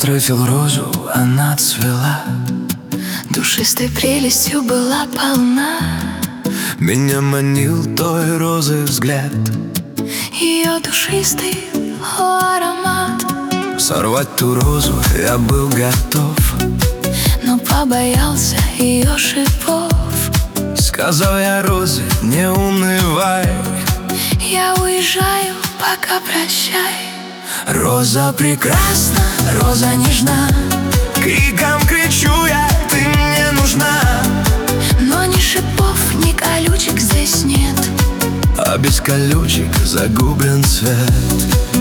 встретил розу, она цвела, душистой прелестью была полна. меня манил той розы взгляд, Ее душистый аромат. сорвать ту розу я был готов, но побоялся ее шипов. сказал я розе: не унывай, я уезжаю, пока прощай. роза прекрасна, Роза нежна, криком кричу я: ты мне нужна. но ни шипов, ни колючек здесь нет, А без колючек загублен цвет.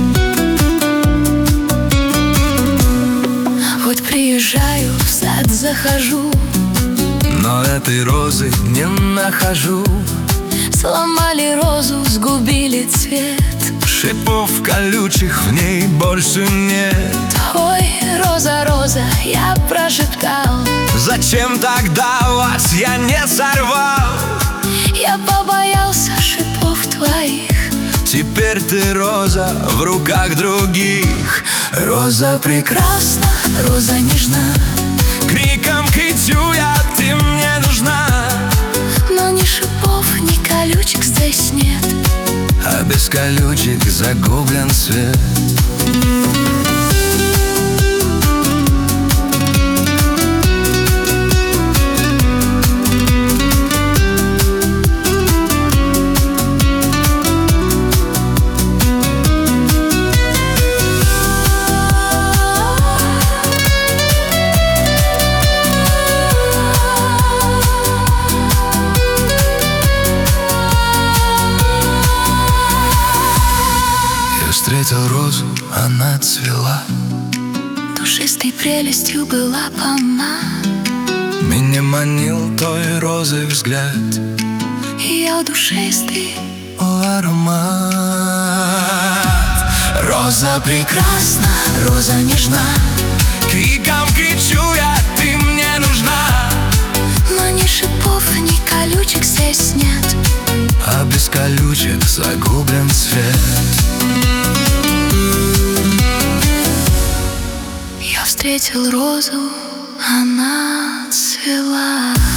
вот приезжаю, в сад захожу, но этой розы не нахожу. сломали розу, сгубили цвет. Шипов колючих в ней больше нет. Ой, роза, роза, я прошептал, Зачем тогда вас я не сорвал? я побоялся шипов твоих. Теперь ты, роза, в руках других. Роза прекрасна, Роза нежна, криком кричу я: ты мне нужна. но ни шипов, ни колючек здесь нет, А без колючек загублен свет. Встретил розу, она цвела, душистой прелестью была полна. меня манил той розы взгляд, Ее душистый аромат. Роза прекрасна, роза нежна, криком кричу я: ты мне нужна. но ни шипов, ни колючек здесь нет, А без колючек загублен цвет. я встретил розу, она цвела.